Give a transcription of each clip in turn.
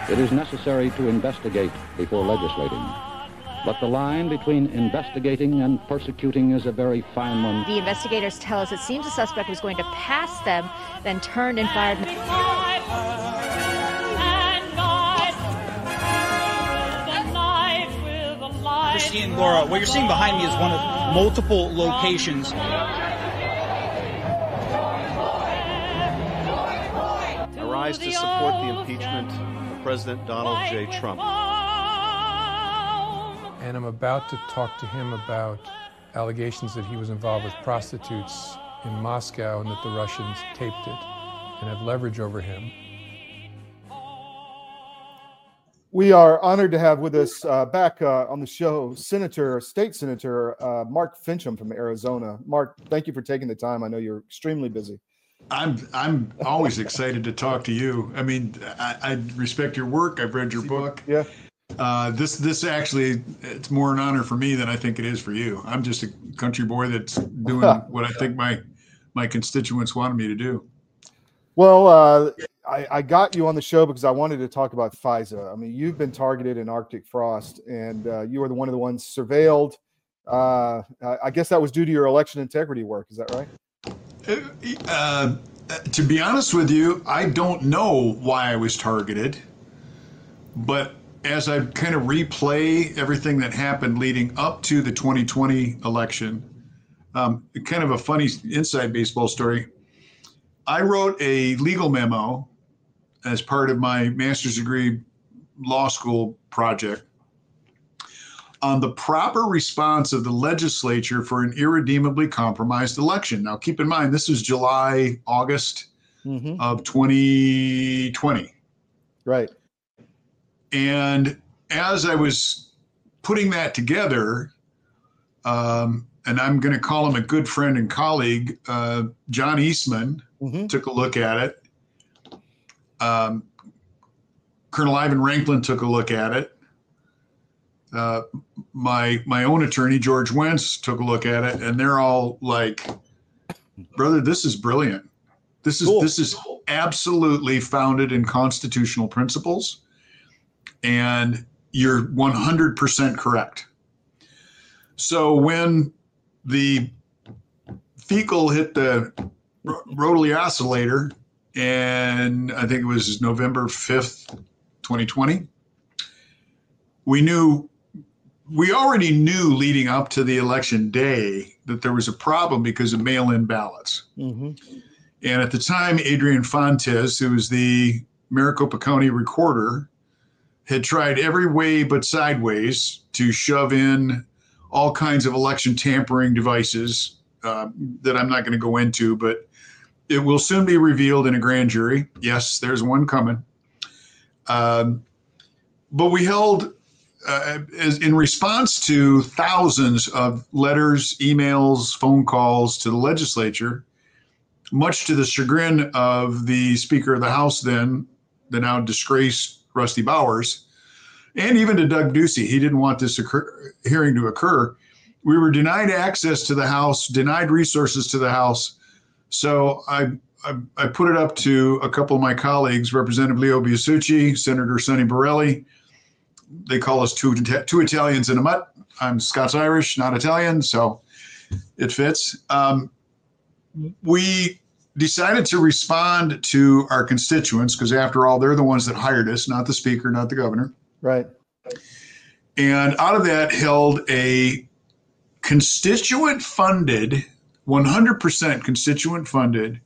It is necessary to investigate before legislating. But the line between investigating and persecuting is a very fine one. The investigators tell us it seems the suspect was going to pass them, then turned and fired. Christine, Laura, what you're seeing behind me is one of multiple locations. I rise to support the impeachment of President Donald J. Trump. And I'm about to talk to him about allegations that he was involved with prostitutes in Moscow and that the Russians taped it and have leverage over him. We are honored to have with us back on the show State Senator Mark Finchem from Arizona. Mark, thank you for taking the time. I know you're extremely busy. I'm always excited to talk to you. I mean, I respect your work. I've read your book. Yeah. This actually, it's more an honor for me than I think it is for you. I'm just a country boy that's doing what I think my constituents wanted me to do. Well, I got you on the show because I wanted to talk about FISA. I mean, you've been targeted in Arctic frost, and you were one of the ones surveilled. I guess that was due to your election integrity work. Is that right? To be honest with you, I don't know why I was targeted, but as I kind of replay everything that happened leading up to the 2020 election, kind of a funny inside baseball story. I wrote a legal memo as part of my master's degree law school project on the proper response of the legislature for an irredeemably compromised election. Now, keep in mind, this is July, August of 2020. Right. And as I was putting that together, and I'm going to call him a good friend and colleague, John Eastman, took a look at it. Colonel Ivan Ranklin took a look at it. My own attorney, George Wentz, took a look at it, and they're all like, brother, this is brilliant. This is absolutely founded in constitutional principles, and you're 100% correct. So when the fecal hit the rotary oscillator, and I think it was November 5th, 2020, we already knew leading up to the election day that there was a problem because of mail-in ballots. And at the time, Adrian Fontes, who was the Maricopa County recorder, had tried every way but sideways to shove in all kinds of election tampering devices that I'm not going to go into, but it will soon be revealed in a grand jury. Yes, there's one coming. But we held, as in response to thousands of letters, emails, phone calls to the legislature, much to the chagrin of the Speaker of the House then, the now disgraced Rusty Bowers, and even to Doug Ducey. He didn't want this hearing to occur. We were denied access to the House, denied resources to the House. So I put it up to a couple of my colleagues, Representative Leo Biasucci, Senator Sonny Borelli. They call us two Italians in a mutt. I'm Scots-Irish, not Italian, so it fits. We decided to respond to our constituents because, after all, they're the ones that hired us, not the Speaker, not the governor. Right. And out of that held a constituent-funded, 100% constituent-funded,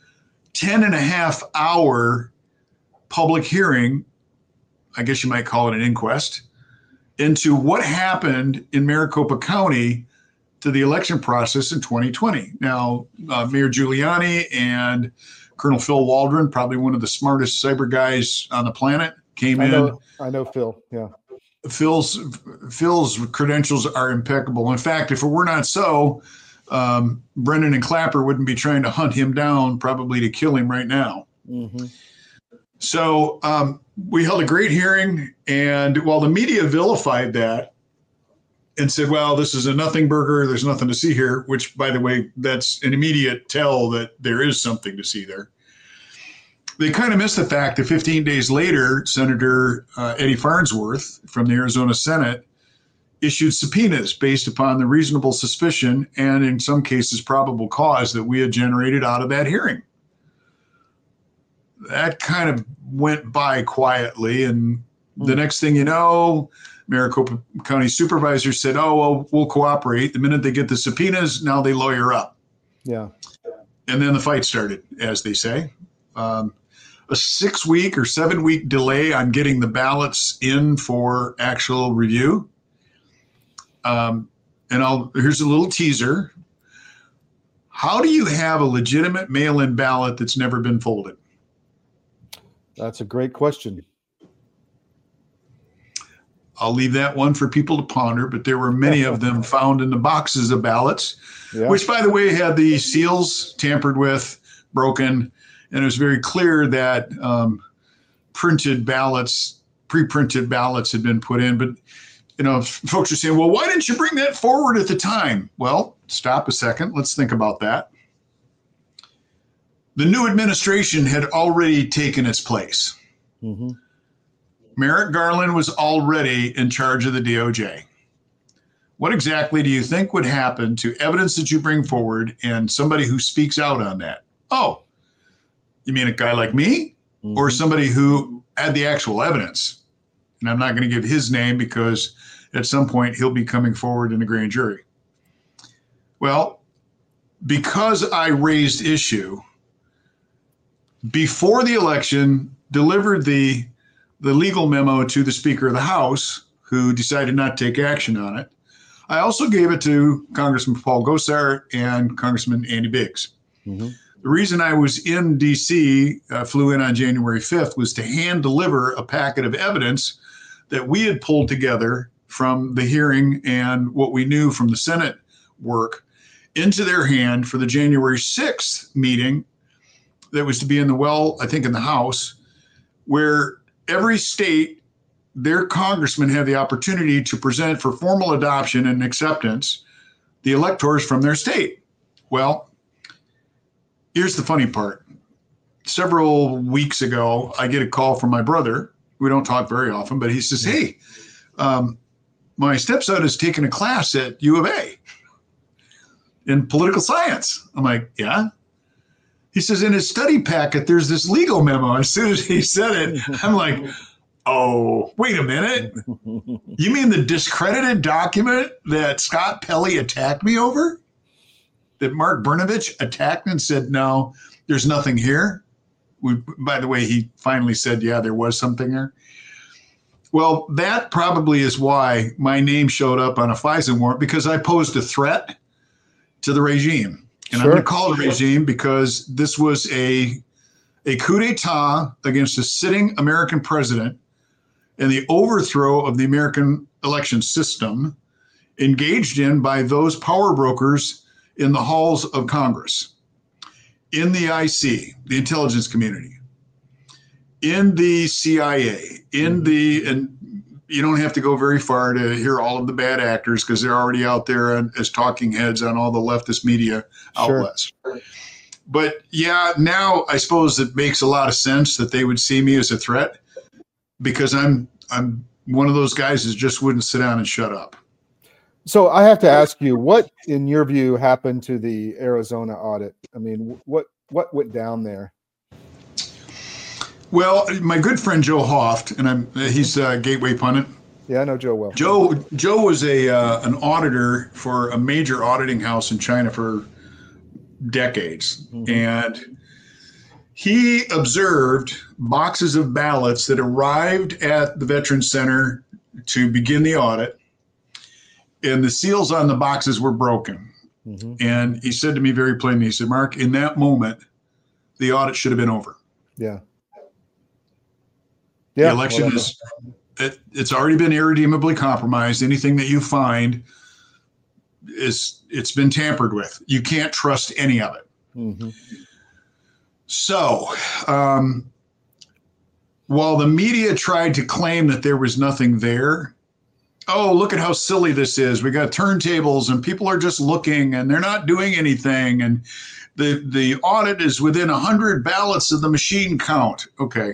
10.5-hour public hearing, I guess you might call it an inquest, into what happened in Maricopa County to the election process in 2020. Now, Mayor Giuliani and Colonel Phil Waldron, probably one of the smartest cyber guys on the planet, came in. I know Phil, yeah. Phil's credentials are impeccable. In fact, if it were not so, Brendan and Clapper wouldn't be trying to hunt him down, probably to kill him right now. So we held a great hearing, and while the media vilified that and said, well, this is a nothing burger, there's nothing to see here, which, by the way, that's an immediate tell that there is something to see there. They kind of missed the fact that 15 days later, Senator Eddie Farnsworth from the Arizona Senate issued subpoenas based upon the reasonable suspicion and in some cases probable cause that we had generated out of that hearing. That kind of went by quietly, and the next thing you know, Maricopa County supervisor said, oh, well, we'll cooperate. The minute they get the subpoenas, now they lawyer up. Yeah. And then the fight started, as they say. A 6-week or 7-week delay on getting the ballots in for actual review. Here's a little teaser. How do you have a legitimate mail-in ballot that's never been folded? That's a great question. I'll leave that one for people to ponder, but there were many of them found in the boxes of ballots, which, by the way, had the seals tampered with, broken, and it was very clear that pre-printed ballots had been put in. But, folks are saying, well, why didn't you bring that forward at the time? Well, stop a second. Let's think about that. The new administration had already taken its place. Mm-hmm. Merrick Garland was already in charge of the DOJ. What exactly do you think would happen to evidence that you bring forward and somebody who speaks out on that? Oh, you mean a guy like me? Mm-hmm. Or somebody who had the actual evidence? And I'm not going to give his name because at some point he'll be coming forward in a grand jury. Well, because I raised issue before the election, delivered the legal memo to the Speaker of the House, who decided not to take action on it. I also gave it to Congressman Paul Gosar and Congressman Andy Biggs. Mm-hmm. The reason I was in D.C., flew in on January 5th, was to hand deliver a packet of evidence that we had pulled together from the hearing and what we knew from the Senate work into their hand for the January 6th meeting that was to be in the House, where every state, their congressmen have the opportunity to present for formal adoption and acceptance the electors from their state. Well, here's the funny part. Several weeks ago, I get a call from my brother. We don't talk very often, but he says, hey, my stepson is taking a class at U of A in political science. I'm like, yeah. He says, in his study packet, there's this legal memo. As soon as he said it, I'm like, oh, wait a minute. You mean the discredited document that Scott Pelley attacked me over? That Mark Brnovich attacked and said, no, there's nothing here? By the way, he finally said, yeah, there was something there. Well, that probably is why my name showed up on a FISA warrant, because I posed a threat to the regime. And I'm going to call it a regime because this was a coup d'etat against a sitting American president and the overthrow of the American election system engaged in by those power brokers in the halls of Congress, in the IC, the intelligence community, in the CIA, and you don't have to go very far to hear all of the bad actors because they're already out there as talking heads on all the leftist media outlets. Sure. But yeah, now I suppose it makes a lot of sense that they would see me as a threat because I'm one of those guys that just wouldn't sit down and shut up. So I have to ask you, what, in your view, happened to the Arizona audit? I mean, what went down there? Well, my good friend Joe Hoft, and he's a Gateway pundit. Yeah, I know Joe well. Joe was an auditor for a major auditing house in China for decades, and he observed boxes of ballots that arrived at the Veterans Center to begin the audit, and the seals on the boxes were broken. And he said to me very plainly, he said, Mark, in that moment, the audit should have been over. Yeah. The election it's already been irredeemably compromised. Anything that you find it's been tampered with. You can't trust any of it. So while the media tried to claim that there was nothing there, oh, look at how silly this is. We got turntables and people are just looking and they're not doing anything. And the audit is within 100 ballots of the machine count. Okay.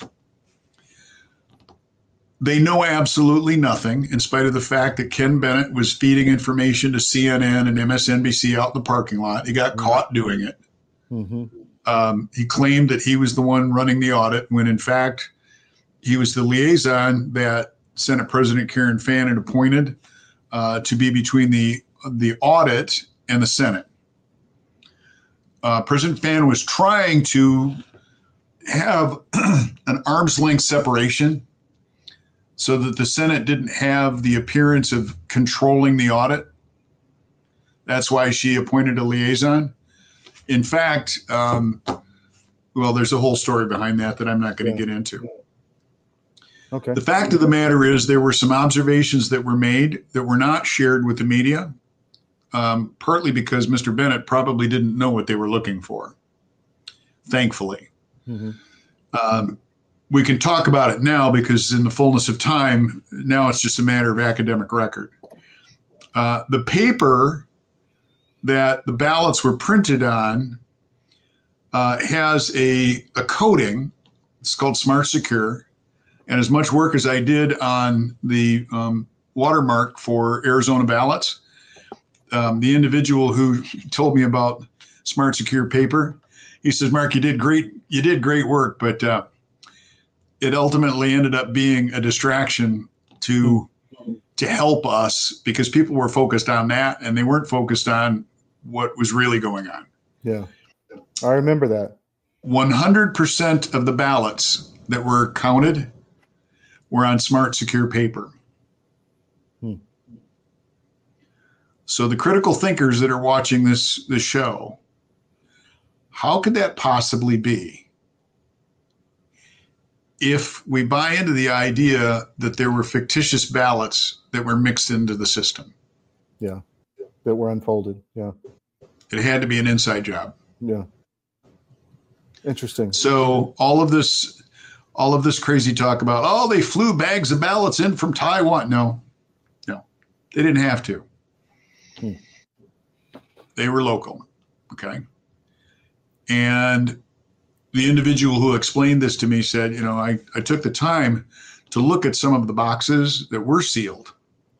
They know absolutely nothing, in spite of the fact that Ken Bennett was feeding information to CNN and MSNBC out in the parking lot. He got caught doing it. He claimed that he was the one running the audit, when in fact he was the liaison that Senate President Karen Fannin appointed to be between the audit and the Senate. President Fannin was trying to have an arm's length separation so that the Senate didn't have the appearance of controlling the audit. That's why she appointed a liaison. In fact, well, there's a whole story behind that I'm not going to get into. Okay. The fact of the matter is there were some observations that were made that were not shared with the media, partly because Mr. Bennett probably didn't know what they were looking for, thankfully. We can talk about it now because in the fullness of time, now it's just a matter of academic record. The paper that the ballots were printed on has a coating. It's called Smart Secure. And as much work as I did on the watermark for Arizona ballots, the individual who told me about Smart Secure paper, he says, Mark, you did great work, but it ultimately ended up being a distraction to help us because people were focused on that and they weren't focused on what was really going on. Yeah, I remember that. 100% of the ballots that were counted were on Smart Secure paper. So the critical thinkers that are watching this show, how could that possibly be? If we buy into the idea that there were fictitious ballots that were mixed into the system. Yeah, that were unfolded. Yeah. It had to be an inside job. Yeah. Interesting. So all of this crazy talk about, oh, they flew bags of ballots in from Taiwan. No, they didn't have to. They were local. Okay. And the individual who explained this to me said, I took the time to look at some of the boxes that were sealed.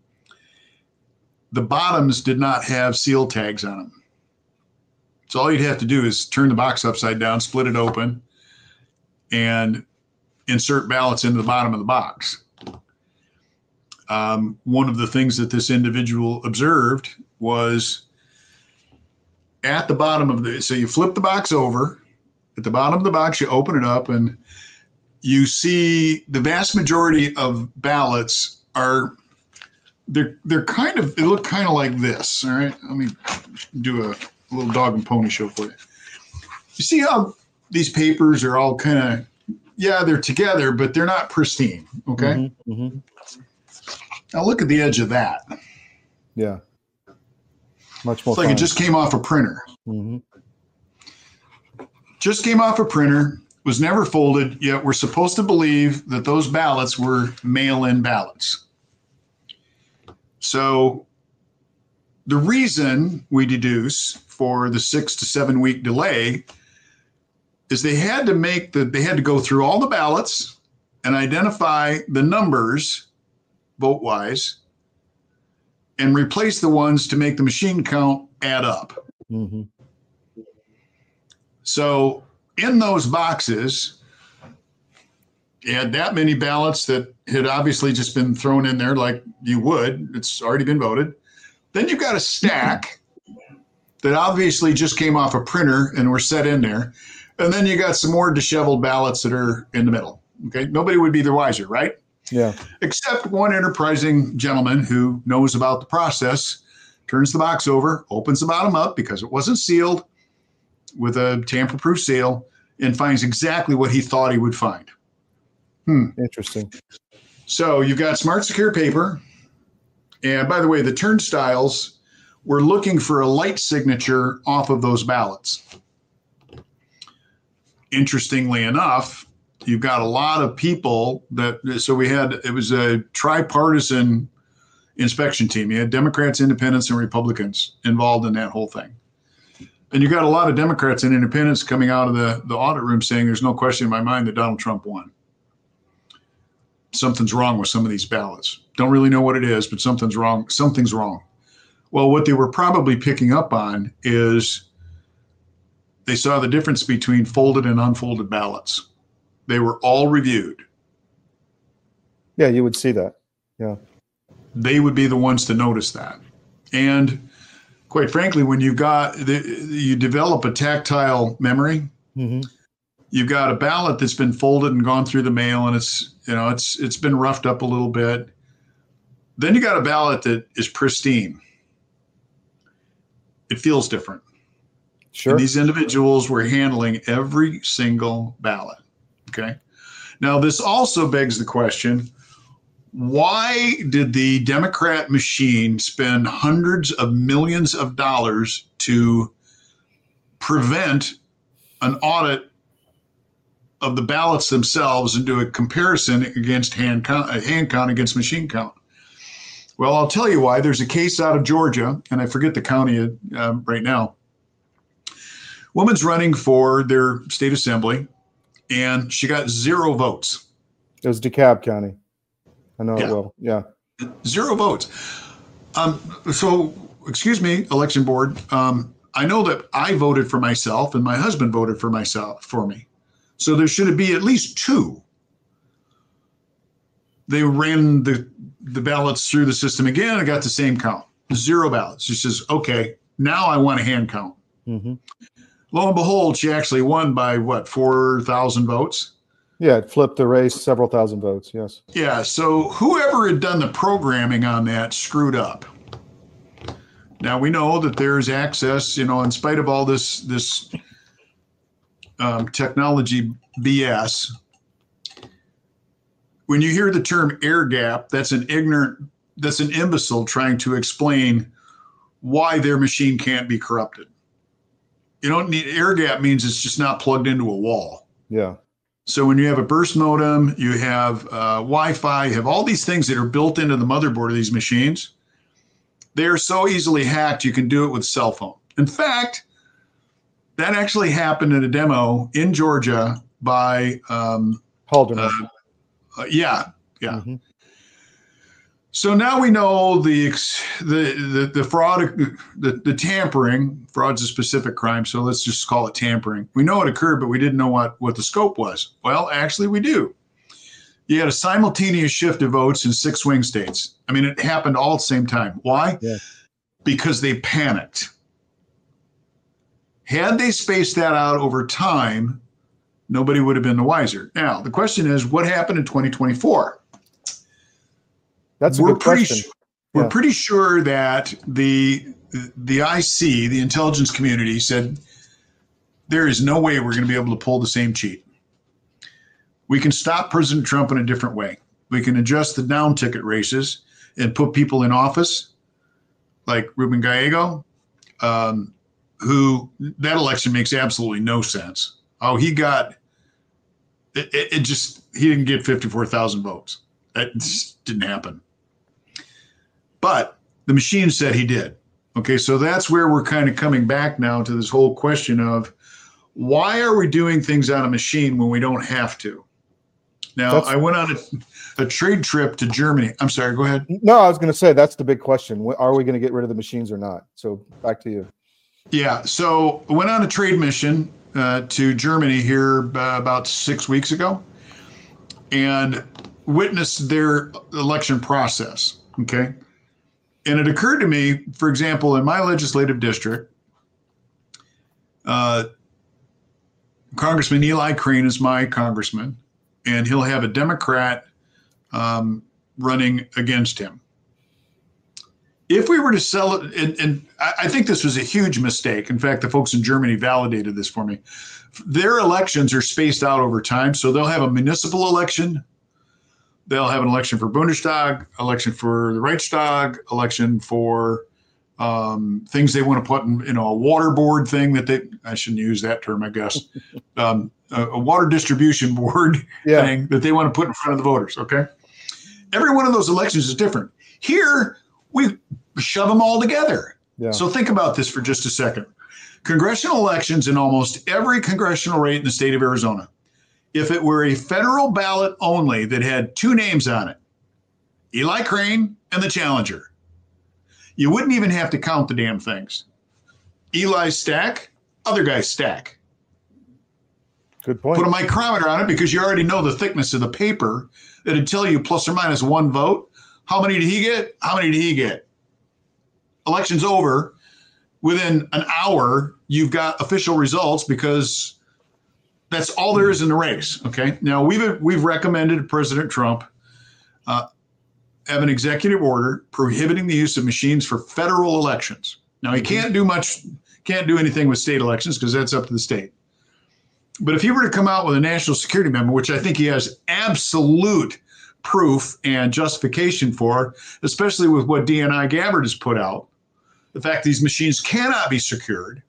The bottoms did not have seal tags on them. So all you'd have to do is turn the box upside down, split it open, and insert ballots into the bottom of the box. One of the things that this individual observed was at the bottom so you flip the box over. At the bottom of the box, you open it up and you see the vast majority of ballots they look kind of like this. All right. Let me do a little dog and pony show for you. You see how these papers are all kind of, they're together, but they're not pristine. Okay. Now look at the edge of that. Yeah. Much more. It's like it just came off a printer. Just came off a printer, was never folded, yet we're supposed to believe that those ballots were mail-in ballots. So the reason we deduce for the 6 to 7 week delay is they had to go through all the ballots and identify the numbers vote-wise and replace the ones to make the machine count add up. So in those boxes, you had that many ballots that had obviously just been thrown in there like you would. It's already been voted. Then you've got a stack that obviously just came off a printer and were set in there. And then you got some more disheveled ballots that are in the middle. Okay. Nobody would be the wiser, right? Yeah. Except one enterprising gentleman who knows about the process, turns the box over, opens the bottom up because it wasn't sealed with a tamper-proof seal, and finds exactly what he thought he would find. Interesting. So you've got Smart Secure paper. And by the way, the turnstiles were looking for a light signature off of those ballots. Interestingly enough, you've got a lot of people it was a tripartisan inspection team. You had Democrats, independents, and Republicans involved in that whole thing. And you got a lot of Democrats and independents coming out of the audit room saying there's no question in my mind that Donald Trump won. Something's wrong with some of these ballots. Don't really know what it is, but something's wrong. Something's wrong. Well, what they were probably picking up on is they saw the difference between folded and unfolded ballots. They were all reviewed. Yeah, you would see that. Yeah. They would be the ones to notice that. And quite frankly, when you develop a tactile memory, you've got a ballot that's been folded and gone through the mail, and it's been roughed up a little bit. Then you got a ballot that is pristine. It feels different. Sure. And these individuals were handling every single ballot. Okay. Now, this also begs the question, why did the Democrat machine spend hundreds of millions of dollars to prevent an audit of the ballots themselves and do a comparison against hand count against machine count? Well, I'll tell you why. There's a case out of Georgia, and I forget the county right now. Woman's running for their state assembly, and she got 0 votes. It was DeKalb County. I know Yeah. it will. Yeah. 0 votes. So, excuse me, election board. I know that I voted for myself, and my husband voted for me. So there should be at least 2. They ran the ballots through the system again. I got the same count, 0 ballots. She says, okay, now I want a hand count. Lo and behold, she actually won by 4,000 votes? Yeah, it flipped the race several thousand votes. Yes. Yeah. So whoever had done the programming on that screwed up. Now we know that there's access, in spite of all this technology BS. When you hear the term air gap, that's an imbecile trying to explain why their machine can't be corrupted. You don't need air gap, means it's just not plugged into a wall. Yeah. So when you have a burst modem, you have Wi-Fi, you have all these things that are built into the motherboard of these machines. They are so easily hacked, you can do it with a cell phone. In fact, that actually happened in a demo in Georgia by Haldeman. Yeah. So now we know the fraud, the tampering. Fraud's a specific crime, so let's just call it tampering. We know it occurred, but we didn't know what the scope was. Well, actually, we do. You had a simultaneous shift of votes in 6 swing states. I mean, it happened all at the same time. Why? Yeah. Because they panicked. Had they spaced that out over time, nobody would have been the wiser. Now, the question is, what happened in 2024? That's a good question. We're pretty sure that the IC, the intelligence community, said there is no way we're going to be able to pull the same cheat. We can stop President Trump in a different way. We can adjust the down ticket races and put people in office like Ruben Gallego, who that election makes absolutely no sense. Oh, he got it he didn't get 54,000 votes. That just didn't happen. But the machine said he did. Okay, so that's where we're kind of coming back now to this whole question of why are we doing things on a machine when we don't have to? Now, I went on a trade trip to Germany. I'm sorry, go ahead. No, I was going to say that's the big question. Are we going to get rid of the machines or not? So back to you. Yeah, so I went on a trade mission to Germany here about 6 weeks ago and witnessed their election process, okay? And it occurred to me, for example, in my legislative district, Congressman Eli Crane is my congressman, and he'll have a Democrat running against him. If we were to sell it, and I think this was a huge mistake. In fact, the folks in Germany validated this for me. Their elections are spaced out over time, so they'll have a municipal election. They'll have an election for Bundestag, election for the Reichstag, election for things they want to put in, a water board thing I shouldn't use that term, I guess, a water distribution board thing that they want to put in front of the voters, okay? Every one of those elections is different. Here, We shove them all together. Yeah. So think about this for just a second. Congressional elections in almost every congressional race in the state of Arizona, if it were a federal ballot only that had two names on it, Eli Crane and the challenger, you wouldn't even have to count the damn things. Eli's stack, other guy's stack. Good point. Put a micrometer on it because you already know the thickness of the paper. It'd tell you plus or minus one vote. How many did he get? How many did he get? Election's over. Within an hour, you've got official results because that's all there is in the race. Okay. Now we've recommended President Trump have an executive order prohibiting the use of machines for federal elections. Now he can't do anything with state elections because that's up to the state. But if he were to come out with a national security memo, which I think he has absolute proof and justification for, especially with what DNI Gabbard has put out, the fact these machines cannot be secured.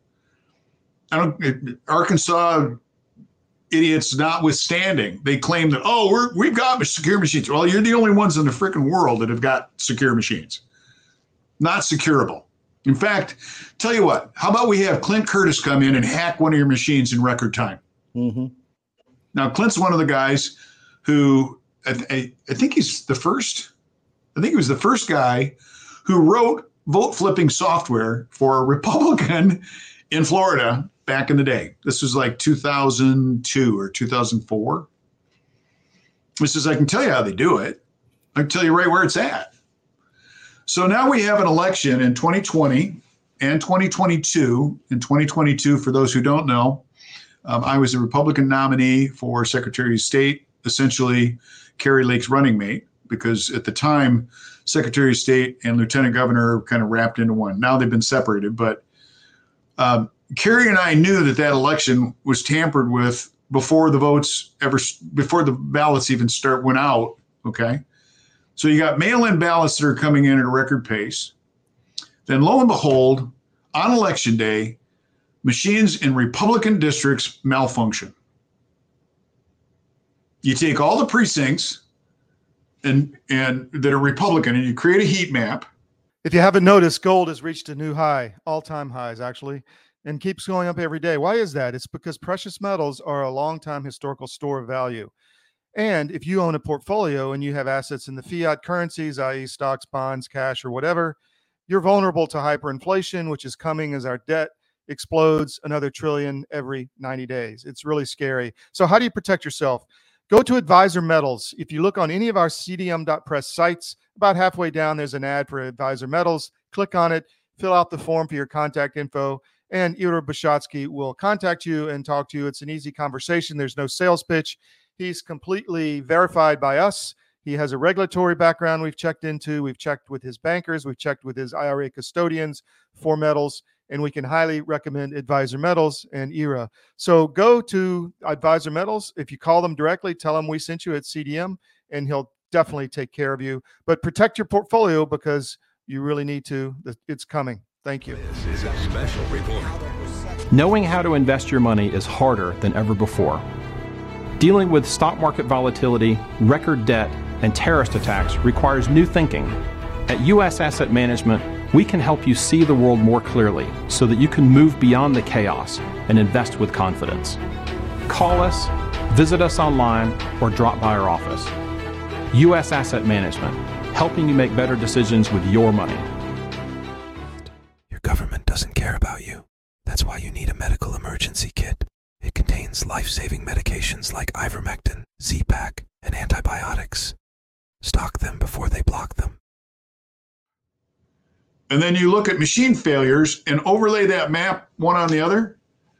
Arkansas idiots notwithstanding, they claim that, we've got secure machines. Well, you're the only ones in the freaking world that have got secure machines. Not securable. In fact, tell you what, how about we have Clint Curtis come in and hack one of your machines in record time? Mm-hmm. Now, Clint's one of the guys who, I think he's the first, I think he was the first guy who wrote vote flipping software for a Republican in Florida back in the day. This was like 2002 or 2004. He says, I can tell you how they do it. I can tell you right where it's at. So now we have an election in 2020 and 2022. In 2022, for those who don't know, I was a Republican nominee for Secretary of State, essentially Kari Lake's running mate, because at the time, Secretary of State and Lieutenant Governor kind of wrapped into one. Now they've been separated, but Kari and I knew that election was tampered with before the ballots even went out. Okay. So you got mail-in ballots that are coming in at a record pace. Then lo and behold, on election day, machines in Republican districts malfunction. You take all the precincts and that are Republican and you create a heat map. If you haven't noticed, gold has reached a new high, all-time highs actually, and keeps going up every day. Why is that? It's because precious metals are a long-time historical store of value. And if you own a portfolio and you have assets in the fiat currencies, i.e. stocks, bonds, cash, or whatever, you're vulnerable to hyperinflation, which is coming as our debt explodes another trillion every 90 days. It's really scary. So how do you protect yourself? Go to Advisor Metals. If you look on any of our cdm.press sites, about halfway down, there's an ad for Advisor Metals. Click on it, fill out the form for your contact info, and Ira Bishotsky will contact you and talk to you. It's an easy conversation. There's no sales pitch. He's completely verified by us. He has a regulatory background we've checked into. We've checked with his bankers. We've checked with his IRA custodians for metals, and we can highly recommend Advisor Metals and IRA. So go to Advisor Metals. If you call them directly, tell them we sent you at CDM, and he'll definitely take care of you. But protect your portfolio because you really need to. It's coming. Thank you. This is a special report. Knowing how to invest your money is harder than ever before. Dealing with stock market volatility, record debt, and terrorist attacks requires new thinking. At U.S. Asset Management, we can help you see the world more clearly so that you can move beyond the chaos and invest with confidence. Call us, visit us online, or drop by our office. U.S. Asset Management, helping you make better decisions with your money. Your government doesn't care about you. That's why you need a medical emergency kit. It contains life-saving medications like ivermectin, Z-Pak, and antibiotics. Stock them before they block them. And then you look at machine failures and overlay that map one on the other.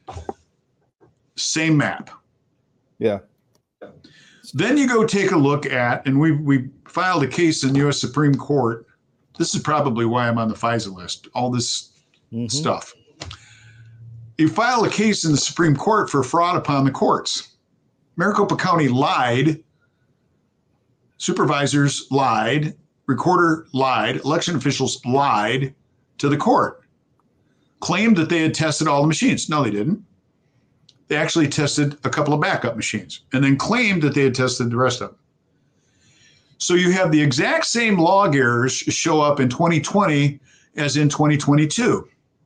Same map. Yeah. Then you go take a look at, and we filed a case in the U.S. Supreme Court. This is probably why I'm on the FISA list, all this stuff. You file a case in the Supreme Court for fraud upon the courts. Maricopa County lied. Supervisors lied. Recorder lied. Election officials lied to the court. Claimed that they had tested all the machines. No, they didn't. They actually tested a couple of backup machines and then claimed that they had tested the rest of them. So you have the exact same log errors show up in 2020 as in 2022.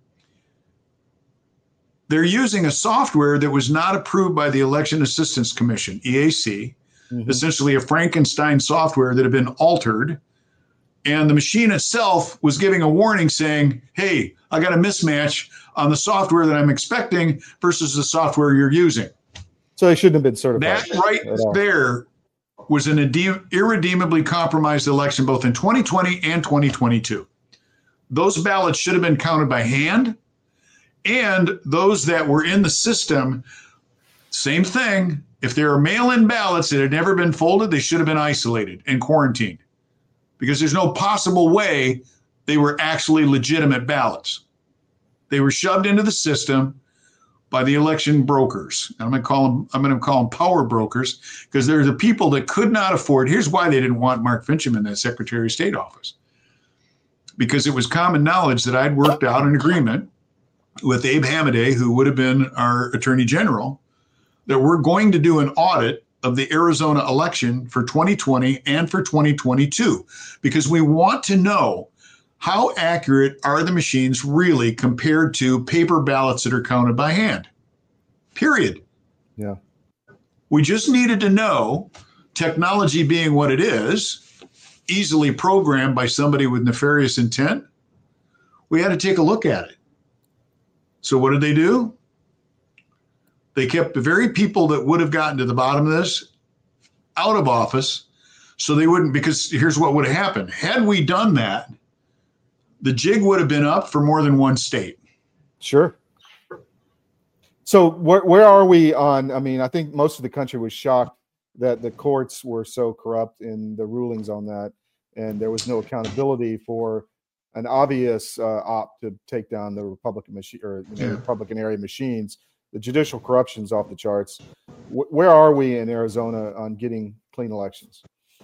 They're using a software that was not approved by the Election Assistance Commission, EAC, essentially a Frankenstein software that had been altered. And the machine itself was giving a warning saying, hey, I got a mismatch on the software that I'm expecting versus the software you're using. So they shouldn't have been certified. That right there was an irredeemably compromised election both in 2020 and 2022. Those ballots should have been counted by hand, and those that were in the system, same thing. If there are mail-in ballots that had never been folded, they should have been isolated and quarantined, because there's no possible way they were actually legitimate ballots. They were shoved into the system by the election brokers. I'm going to call them power brokers, because they're the people that could not afford. Here's why they didn't want Mark Finchem in that Secretary of State office. Because it was common knowledge that I'd worked out an agreement with Abe Hamadeh, who would have been our Attorney General, that we're going to do an audit of the Arizona election for 2020 and for 2022, because we want to know how accurate are the machines really compared to paper ballots that are counted by hand, period. Yeah. We just needed to know, technology being what it is, easily programmed by somebody with nefarious intent, we had to take a look at it. So what did they do? They kept the very people that would have gotten to the bottom of this out of office, so they wouldn't, because here's what would have happened. Had we done that, the jig would have been up for more than one state. Sure. So where are we on? I mean, I think most of the country was shocked that the courts were so corrupt in the rulings on that, and there was no accountability for an obvious opt to take down the Republican machine or Republican area machines. The judicial corruption's off the charts. Where are we in Arizona on getting clean elections?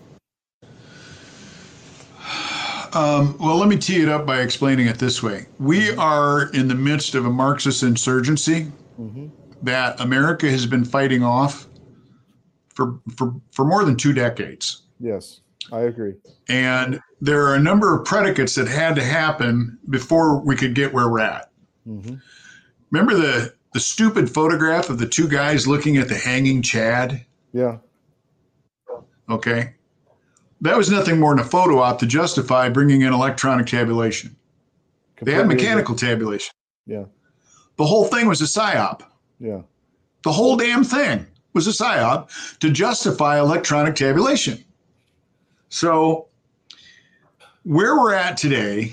Well, let me tee it up by explaining it this way. We are in the midst of a Marxist insurgency that America has been fighting off for more than 2 decades. Yes, I agree. And there are a number of predicates that had to happen before we could get where we're at. Remember the stupid photograph of the 2 guys looking at the hanging Chad? Yeah. Okay. That was nothing more than a photo op to justify bringing in electronic tabulation. They had mechanical tabulation. Yeah. The whole thing was a psyop. Yeah. The whole damn thing was a psyop to justify electronic tabulation. So where we're at today,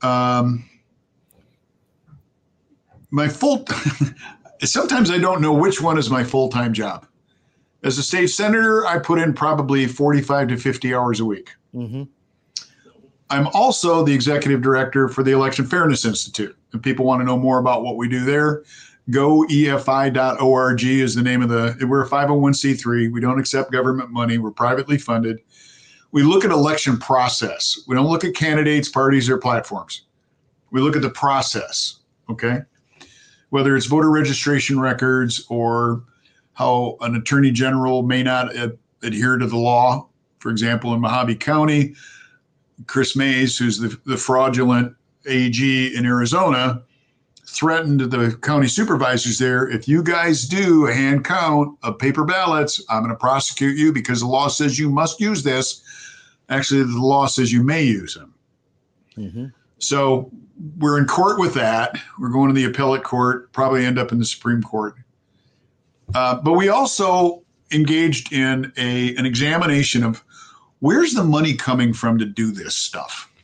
sometimes I don't know which one is my full-time job. As a state senator, I put in probably 45 to 50 hours a week. I'm also the executive director for the Election Fairness Institute. If people want to know more about what we do there, goefi.org is the name of we're a 501c3. We don't accept government money. We're privately funded. We look at election process. We don't look at candidates, parties, or platforms. We look at the process, okay? Whether it's voter registration records or how an attorney general may not adhere to the law. For example, in Mojave County, Chris Mays, who's the fraudulent AG in Arizona, threatened the county supervisors there, if you guys do a hand count of paper ballots, I'm going to prosecute you because the law says you must use this. Actually, the law says you may use them. So we're in court with that. We're going to the appellate court, probably end up in the Supreme Court. But we also engaged in an examination of where's the money coming from to do this stuff.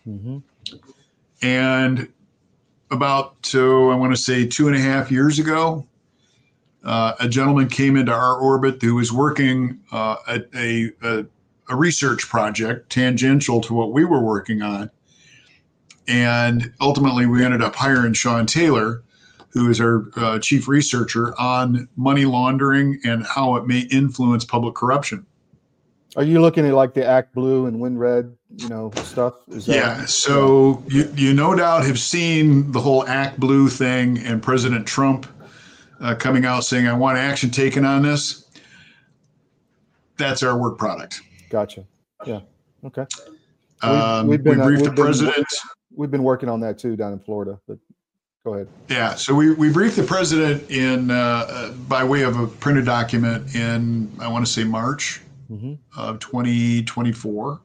And about, I want to say 2.5 years ago, a gentleman came into our orbit who was working at a research project tangential to what we were working on. And ultimately, we ended up hiring Sean Taylor, who is our chief researcher on money laundering and how it may influence public corruption. Are you looking at like the Act Blue and Win Red, stuff? So you no doubt have seen the whole Act Blue thing and President Trump coming out saying, I want action taken on this. That's our work product. Gotcha. Yeah. Okay. We briefed the president. We've been working on that too down in Florida, but go ahead. Yeah. So we briefed the president in by way of a printed document in, I want to say, March of 2024.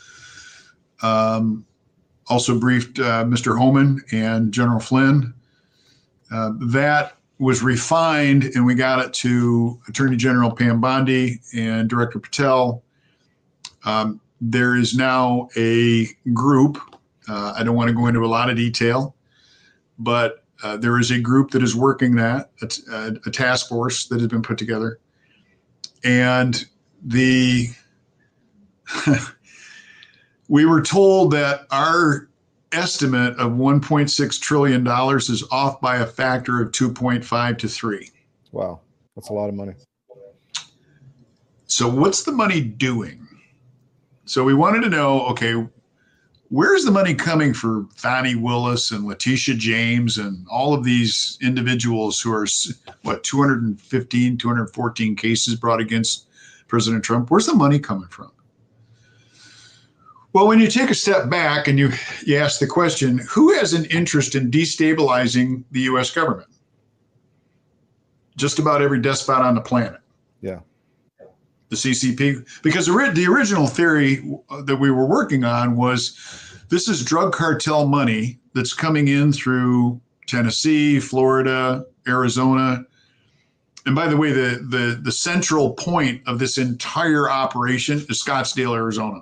Also briefed Mr. Homan and General Flynn. That was refined, and we got it to Attorney General Pam Bondi and Director Patel. There is now a group. I don't want to go into a lot of detail, but there is a group that is working that, a task force that has been put together. And we were told that our estimate of $1.6 trillion is off by a factor of 2.5 to 3. Wow. That's a lot of money. So what's the money doing? So we wanted to know, okay, where's the money coming for Fani Willis and Letitia James and all of these individuals who are, 215, 214 cases brought against President Trump? Where's the money coming from? Well, when you take a step back and you ask the question, who has an interest in destabilizing the U.S. government? Just about every despot on the planet. Yeah. The CCP, because the original theory that we were working on was this is drug cartel money that's coming in through Tennessee, Florida, Arizona. And by the way, the central point of this entire operation is Scottsdale, Arizona.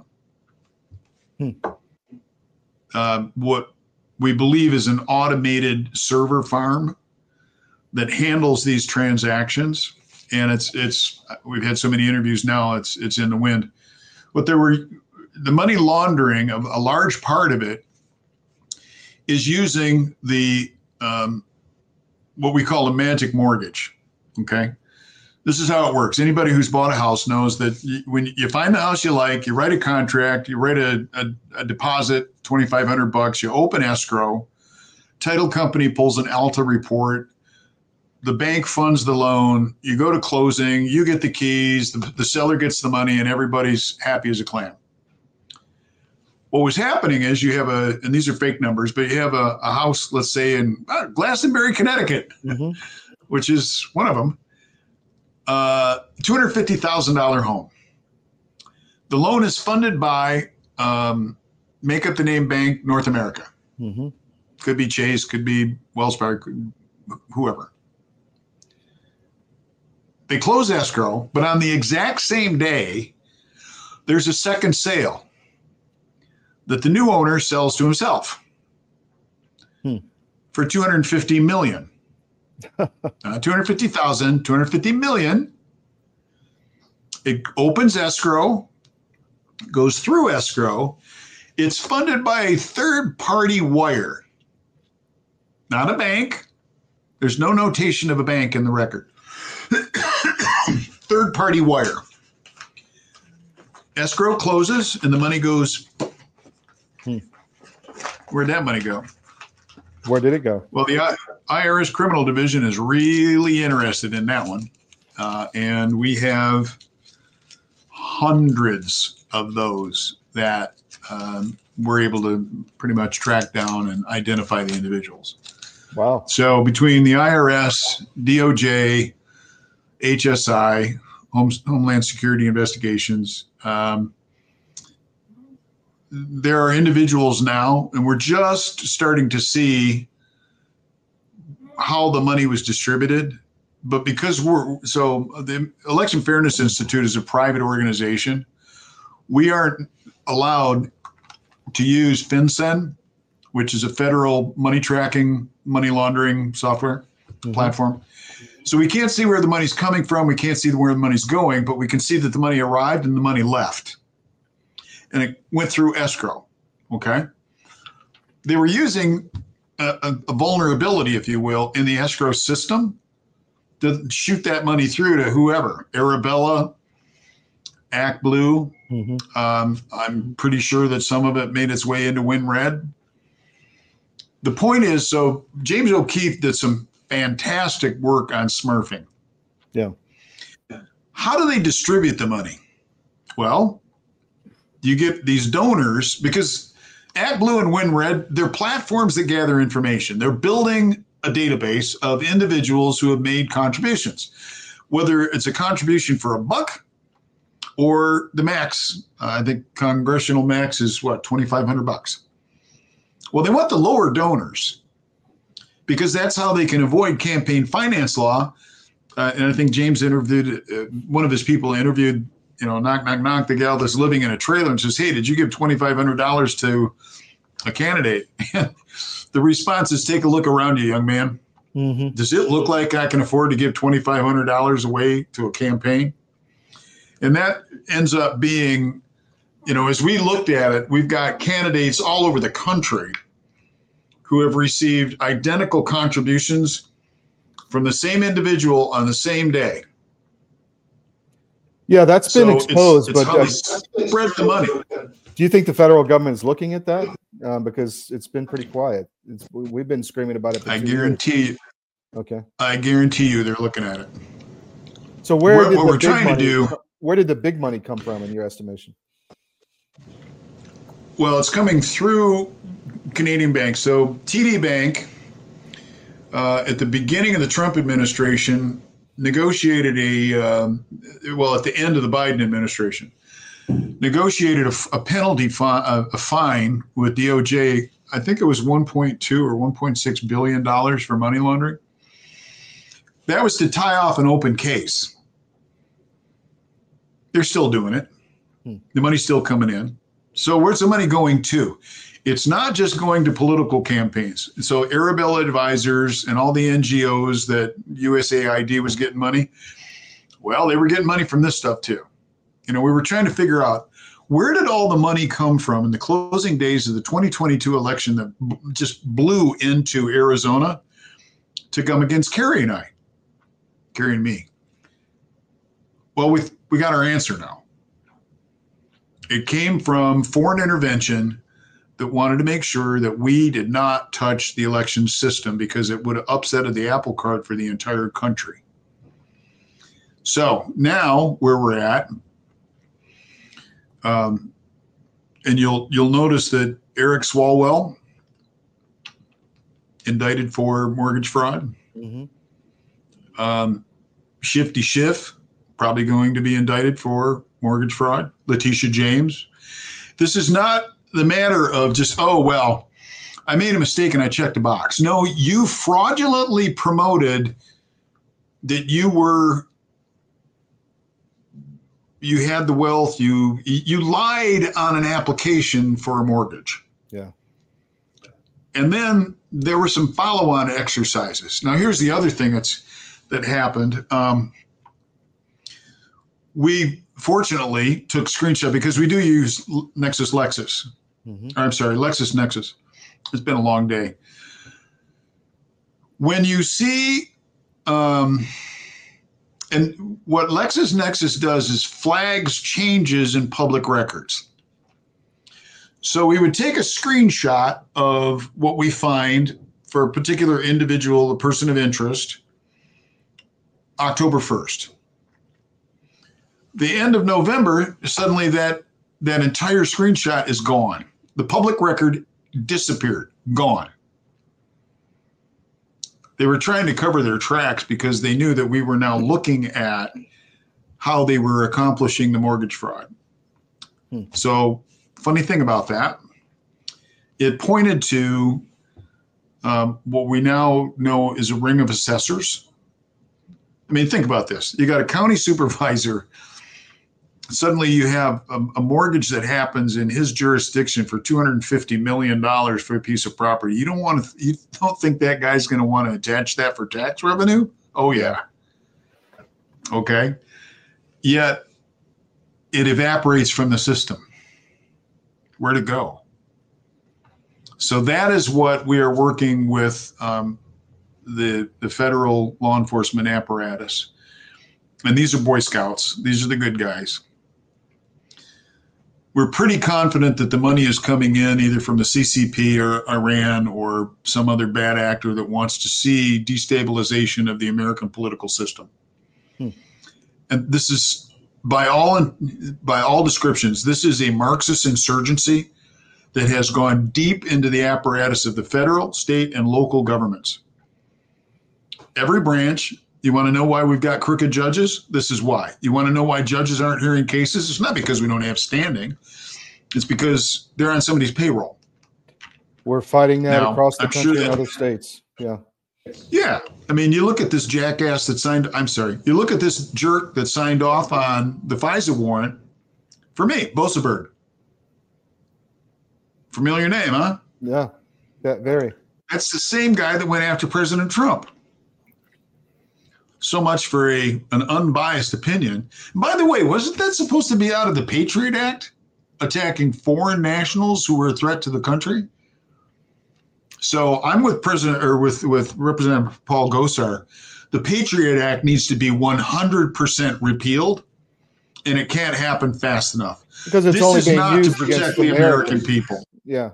What we believe is an automated server farm that handles these transactions. And we've had so many interviews now, it's in the wind. But the money laundering, of a large part of it is using the what we call a magic mortgage. Okay. This is how it works. Anybody who's bought a house knows that when you find the house you like, you write a contract, you write a deposit, $2,500, you open escrow, title company pulls an Alta report, the bank funds the loan, you go to closing, you get the keys, the seller gets the money, and everybody's happy as a clam. What was happening is you have and these are fake numbers, but you have a house, let's say in Glastonbury, Connecticut, which is one of them. $250,000 home. The loan is funded by, make up the name bank, North America. Could be Chase, could be Wells Fargo, whoever. They close escrow, but on the exact same day, there's a second sale that the new owner sells to himself for $250 million. 250,000, 250 million. It opens escrow, goes through escrow. It's funded by a third-party wire, not a bank. There's no notation of a bank in the record. Third-party wire. Escrow closes and the money goes. Where'd that money go? Where did it go? Well, the IRS Criminal Division is really interested in that one. And we have hundreds of those that we're able to pretty much track down and identify the individuals. Wow. So between the IRS, DOJ, HSI, Homeland Security Investigations, there are individuals now, and we're just starting to see how the money was distributed. But because the Election Fairness Institute is a private organization, we aren't allowed to use FinCEN, which is a federal money tracking, money laundering software platform. So we can't see where the money's coming from. We can't see where the money's going, but we can see that the money arrived and the money left. And it went through escrow, okay? They were using a vulnerability, if you will, in the escrow system to shoot that money through to whoever, Arabella, ActBlue. I'm pretty sure that some of it made its way into WinRed. The point is, so James O'Keefe did some fantastic work on smurfing. Yeah. How do they distribute the money? Well, you get these donors, because ActBlue and WinRed, they're platforms that gather information. They're building a database of individuals who have made contributions, whether it's a contribution for $1 or the max. I think congressional max is what, $2,500. Well, they want the lower donors because that's how they can avoid campaign finance law. And I think James interviewed, one of his people interviewed, knock, knock, knock, the gal that's living in a trailer and says, hey, did you give $2,500 to a candidate? The response is, take a look around you, young man. Mm-hmm. Does it look like I can afford to give $2,500 away to a campaign? And that ends up being, as we looked at it, we've got candidates all over the country who have received identical contributions from the same individual on the same day. Yeah, that's been exposed. It's how they spread the money. Do you think the federal government is looking at that? Because it's been pretty quiet. We've been screaming about it. I guarantee you. Okay. I guarantee you they're looking at it. So where did the big money come from in your estimation? Well, it's coming through Canadian banks. So TD Bank, at the beginning of the Trump administration, negotiated at the end of the Biden administration, negotiated a penalty a fine with DOJ. I think it was $1.2 or $1.6 billion for money laundering. That was to tie off an open case. They're still doing it. The money's still coming in. So where's the money going to? It's not just going to political campaigns. So Arabella Advisors and all the NGOs that USAID was getting money, well, they were getting money from this stuff too. We were trying to figure out, where did all the money come from in the closing days of the 2022 election that just blew into Arizona to come against Carrie and me? Well, we got our answer now. It came from foreign intervention that wanted to make sure that we did not touch the election system because it would have upsetted the apple cart for the entire country. So now where we're at, and you'll notice that Eric Swalwell indicted for mortgage fraud. Mm-hmm. Shifty Schiff probably going to be indicted for mortgage fraud. Letitia James. This is not the matter of just, I made a mistake and I checked a box. No, you fraudulently promoted that you had the wealth, you lied on an application for a mortgage. Yeah. And then there were some follow-on exercises. Now, here's the other thing that happened. We fortunately took screenshot because we do use LexisNexis. Mm-hmm. I'm sorry, LexisNexis. It's been a long day. When you see, and what LexisNexis does is flags changes in public records. So we would take a screenshot of what we find for a particular individual, a person of interest, October 1st. The end of November, suddenly that entire screenshot is gone. The public record disappeared, gone. They were trying to cover their tracks because they knew that we were now looking at how they were accomplishing the mortgage fraud. So, funny thing about that, it pointed to what we now know is a ring of assessors. I mean, think about this. You got a county supervisor. Suddenly you have a mortgage that happens in his jurisdiction for $250 million for a piece of property. You don't think that guy's going to want to attach that for tax revenue? Oh, yeah. Okay. Yet it evaporates from the system. Where'd it go? So that is what we are working with the federal law enforcement apparatus. And these are Boy Scouts. These are the good guys. We're pretty confident that the money is coming in either from the CCP or Iran or some other bad actor that wants to see destabilization of the American political system. And this is by all descriptions, this is a Marxist insurgency that has gone deep into the apparatus of the federal, state, and local governments. Every branch. You want to know why we've got crooked judges? This is why. You want to know why judges aren't hearing cases? It's not because we don't have standing. It's because they're on somebody's payroll. We're fighting that Now, across the I'm country sure and that- other states. Yeah. Yeah. I mean, you look at this jackass that signed, you look at this jerk that signed off on the FISA warrant for me, Boseberg. Familiar name, huh? Yeah. Very. That's the same guy that went after President Trump. So much for an unbiased opinion. By the way, wasn't that supposed to be out of the Patriot Act, attacking foreign nationals who were a threat to the country? So I'm with with Representative Paul Gosar. The Patriot Act needs to be 100% repealed, and it can't happen fast enough. Because it's this only is being not used to against protect the American people. Yeah.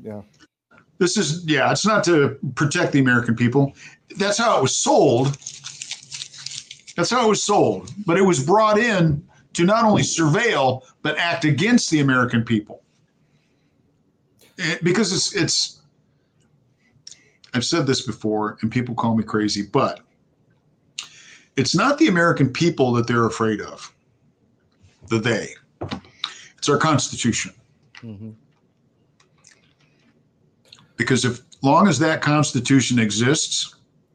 It's not to protect the American people. That's how it was sold. But it was brought in to not only surveil, but act against the American people. Because it's I've said this before, and people call me crazy, but it's not the American people that they're afraid of. It's our Constitution. Mm-hmm. Because as long as that Constitution exists,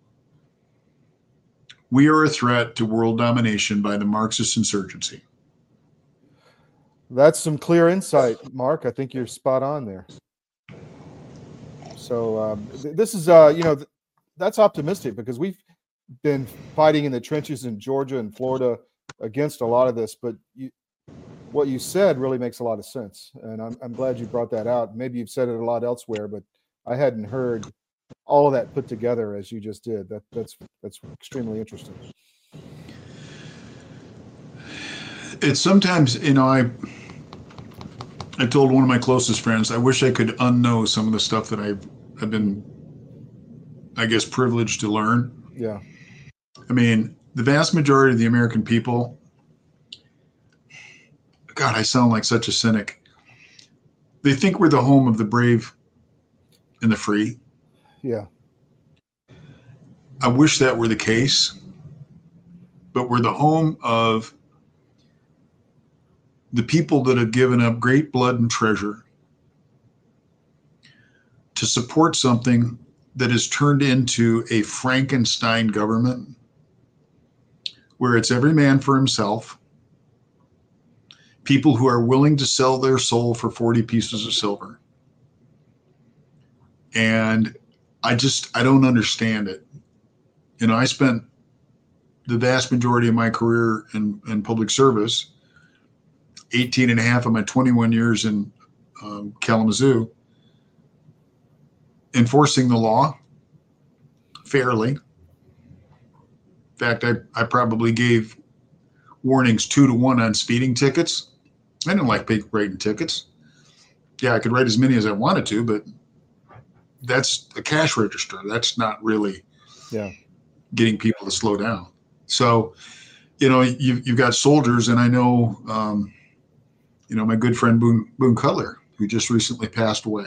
we are a threat to world domination by the Marxist insurgency. That's some clear insight, Mark. I think you're spot on there. So this is, that's optimistic because we've been fighting in the trenches in Georgia and Florida against a lot of this. But what you said really makes a lot of sense. And I'm glad you brought that out. Maybe you've said it a lot elsewhere, but I hadn't heard all of that put together as you just did. That's extremely interesting. It's sometimes, I told one of my closest friends, I wish I could unknow some of the stuff that I've been, I guess, privileged to learn. Yeah. I mean, the vast majority of the American people, God, I sound like such a cynic. They think we're the home of the brave and the free. Yeah. I wish that were the case, but we're the home of the people that have given up great blood and treasure to support something that has turned into a Frankenstein government where it's every man for himself, people who are willing to sell their soul for 40 pieces of silver. And I don't understand it. I spent the vast majority of my career in public service, 18 and a half of my 21 years in Kalamazoo, enforcing the law fairly. In fact, I probably gave warnings 2-to-1 on speeding tickets. I didn't like writing tickets. Yeah, I could write as many as I wanted to, but that's a cash register. That's not really getting people to slow down. So, you've got soldiers, and I know, my good friend Boone Cutler, who just recently passed away.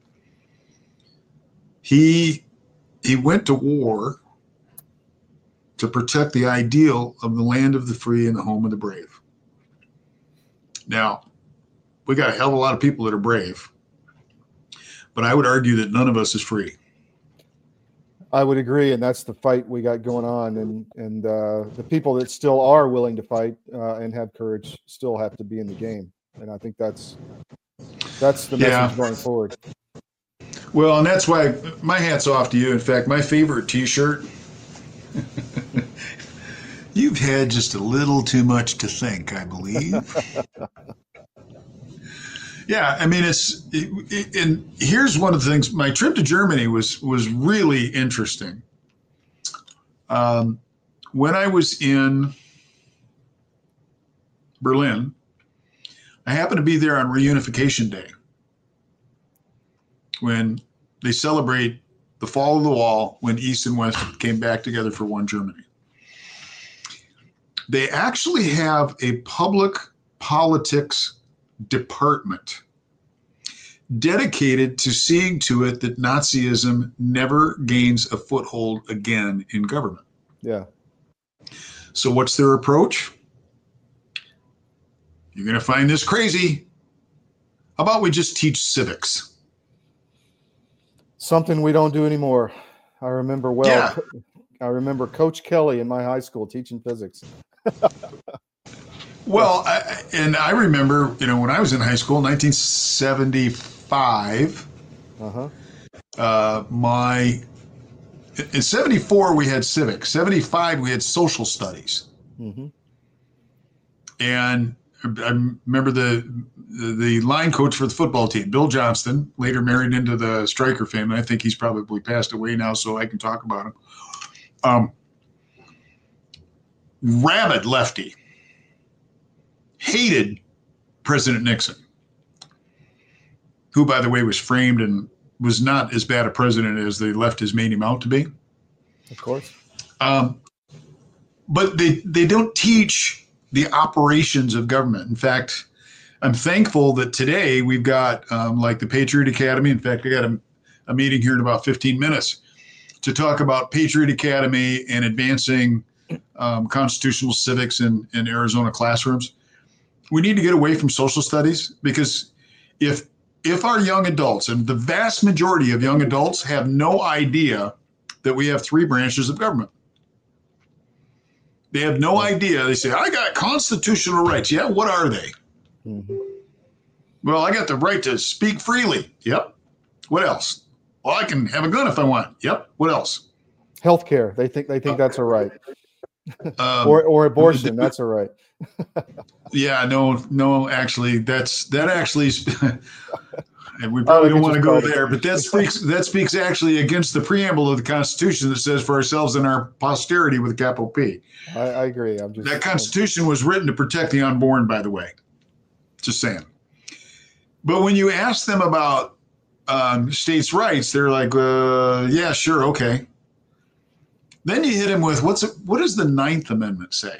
He went to war to protect the ideal of the land of the free and the home of the brave. Now, we got a hell of a lot of people that are brave, but I would argue that none of us is free. I would agree, and that's the fight we got going on. And the people that still are willing to fight and have courage still have to be in the game. And I think that's the message going forward. Well, and that's why my hat's off to you. In fact, my favorite T-shirt. You've had just a little too much to think, I believe. Yeah, I mean, and here's one of the things. My trip to Germany was really interesting. When I was in Berlin, I happened to be there on Reunification Day, when they celebrate the fall of the wall, when East and West came back together for one Germany. They actually have a public politics department dedicated to seeing to it that Nazism never gains a foothold again in government. Yeah. So what's their approach? You're going to find this crazy. How about we just teach civics? Something we don't do anymore. I remember well. Yeah. I remember Coach Kelly in my high school teaching physics. Well, I remember, when I was in high school, 1975, in 74, we had civics. 75, we had social studies. Mm-hmm. And I remember the line coach for the football team, Bill Johnston, later married into the Stryker family. I think he's probably passed away now, so I can talk about him. Rabid lefty. Hated President Nixon, who, by the way, was framed and was not as bad a president as they left his made him out to be. Of course. But they don't teach the operations of government. In fact, I'm thankful that today we've got like the Patriot Academy. In fact, I got a meeting here in about 15 minutes to talk about Patriot Academy and advancing constitutional civics in Arizona classrooms. We need to get away from social studies, because if our young adults, and the vast majority of young adults have no idea that we have 3 branches of government. They have no idea. They say, I got constitutional rights. Yeah, what are they? Mm-hmm. Well, I got the right to speak freely. Yep. What else? Well, I can have a gun if I want. Yep. What else? Healthcare. They think that's a right. Or abortion. That's a right. Yeah, no, actually, that actually, and we probably don't want to go there, but that speaks actually against the preamble of the Constitution that says for ourselves and our posterity with a capital P. I agree. That Constitution was written to protect the unborn, by the way. Just saying. But when you ask them about states' rights, they're like, yeah, sure, okay. Then you hit them with, what does the 9th Amendment say?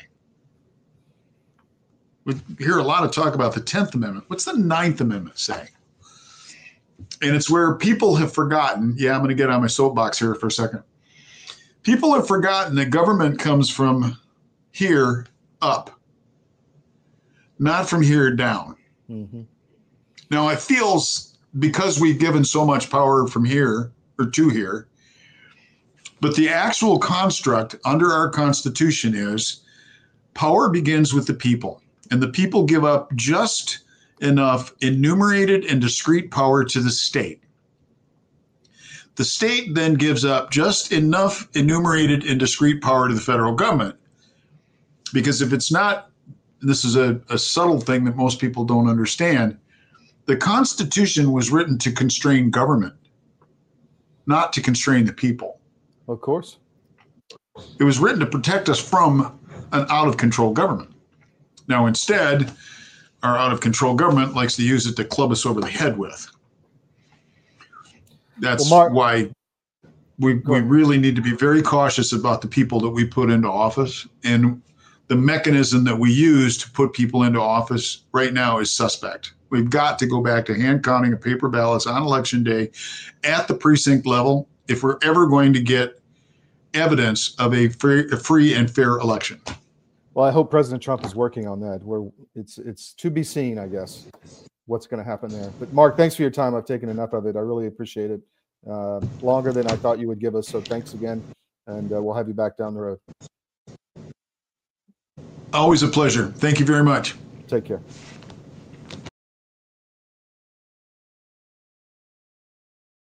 We hear a lot of talk about the 10th Amendment. What's the 9th Amendment say? And it's where people have forgotten. Yeah, I'm going to get on my soapbox here for a second. People have forgotten that government comes from here up, not from here down. Mm-hmm. Now, it feels, because we've given so much power from here or to here, but the actual construct under our Constitution is power begins with the people. And the people give up just enough enumerated and discrete power to the state. The state then gives up just enough enumerated and discrete power to the federal government. Because if it's not, this is a subtle thing that most people don't understand, the Constitution was written to constrain government, not to constrain the people. Of course. It was written to protect us from an out-of-control government. Now, instead, our out-of-control government likes to use it to club us over the head with. That's why we really need to be very cautious about the people that we put into office. And the mechanism that we use to put people into office right now is suspect. We've got to go back to hand counting of paper ballots on election day at the precinct level if we're ever going to get evidence of a free and fair election. Well, I hope President Trump is working on that. Where it's to be seen, I guess, what's going to happen there. But Mark, thanks for your time. I've taken enough of it. I really appreciate it. Longer than I thought you would give us. So thanks again, and we'll have you back down the road. Always a pleasure. Thank you very much. Take care.